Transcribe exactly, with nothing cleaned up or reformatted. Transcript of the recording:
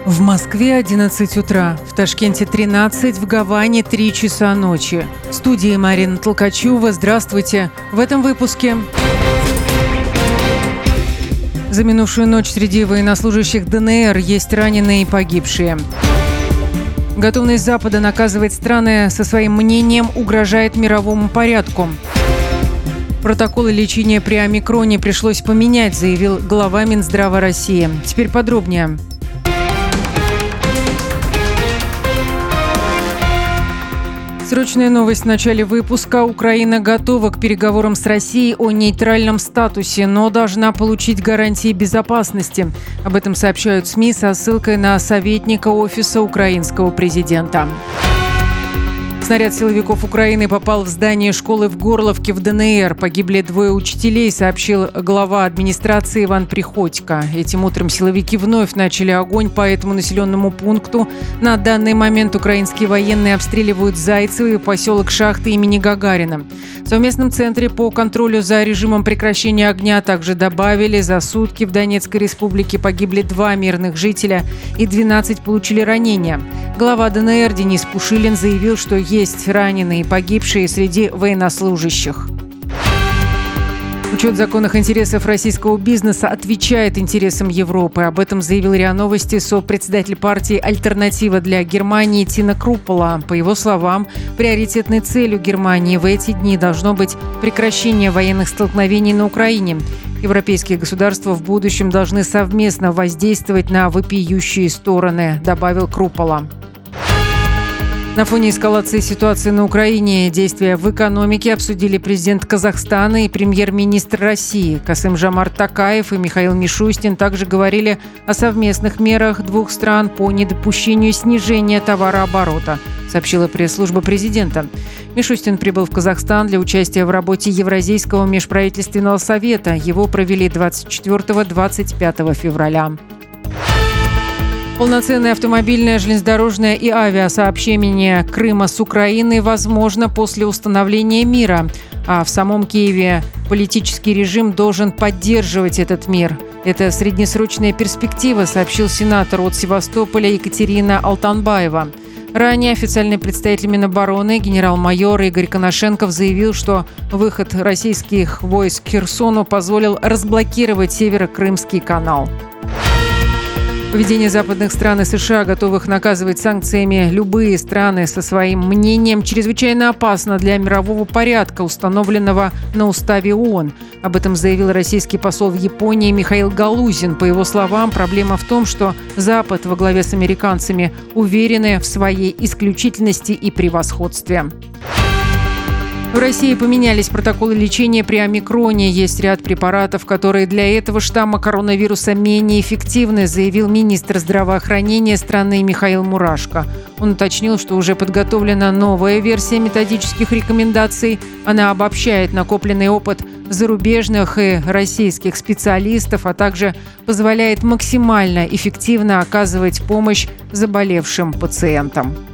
В Москве одиннадцать утра, в Ташкенте тринадцать, в Гаване три часа ночи. В студии Марина Толкачева. Здравствуйте. В этом выпуске. За минувшую ночь среди военнослужащих ДНР есть раненые и погибшие. Готовность Запада наказывать страны со своим мнением угрожает мировому порядку. Протоколы лечения при омикроне пришлось поменять, заявил глава Минздрава России. Теперь подробнее. Срочная новость в начале выпуска. Украина готова к переговорам с Россией о нейтральном статусе, но должна получить гарантии безопасности. Об этом сообщают СМИ со ссылкой на советника Офиса украинского президента. Снаряд силовиков Украины попал в здание школы в Горловке в ДНР. Погибли двое учителей, сообщил глава администрации Иван Приходько. Этим утром силовики вновь начали огонь по этому населенному пункту. На данный момент украинские военные обстреливают Зайцево и поселок Шахты имени Гагарина. В совместном центре по контролю за режимом прекращения огня также добавили, за сутки в Донецкой республике погибли два мирных жителя и двенадцать получили ранения. Глава ДНР Денис Пушилин заявил, что есть раненые и погибшие среди военнослужащих. Учет законных интересов российского бизнеса отвечает интересам Европы. Об этом заявил РИА Новости сопредседатель партии «Альтернатива для Германии» Тина Круппала. По его словам, приоритетной целью Германии в эти дни должно быть прекращение военных столкновений на Украине. Европейские государства в будущем должны совместно воздействовать на вопиющие стороны, добавил Круппала. На фоне эскалации ситуации на Украине действия в экономике обсудили президент Казахстана и премьер-министр России. Касым-Жомарт Токаев и Михаил Мишустин также говорили о совместных мерах двух стран по недопущению снижения товарооборота, сообщила пресс-служба президента. Мишустин прибыл в Казахстан для участия в работе Евразийского межправительственного совета. Его провели двадцать четвёртого — двадцать пятого февраля. Полноценное автомобильное, железнодорожное и авиасообщение Крыма с Украиной возможно после установления мира. А в самом Киеве политический режим должен поддерживать этот мир. Это среднесрочная перспектива, сообщил сенатор от Севастополя Екатерина Алтанбаева. Ранее официальный представитель Минобороны генерал-майор Игорь Коношенков заявил, что выход российских войск к Херсону позволил разблокировать Северо-Крымский канал. Поведение западных стран и США, готовых наказывать санкциями любые страны со своим мнением, чрезвычайно опасно для мирового порядка, установленного на уставе ООН. Об этом заявил российский посол в Японии Михаил Галузин. По его словам, проблема в том, что Запад во главе с американцами уверены в своей исключительности и превосходстве. В России поменялись протоколы лечения при омикроне. Есть ряд препаратов, которые для этого штамма коронавируса менее эффективны, заявил министр здравоохранения страны Михаил Мурашко. Он уточнил, что уже подготовлена новая версия методических рекомендаций. Она обобщает накопленный опыт зарубежных и российских специалистов, а также позволяет максимально эффективно оказывать помощь заболевшим пациентам.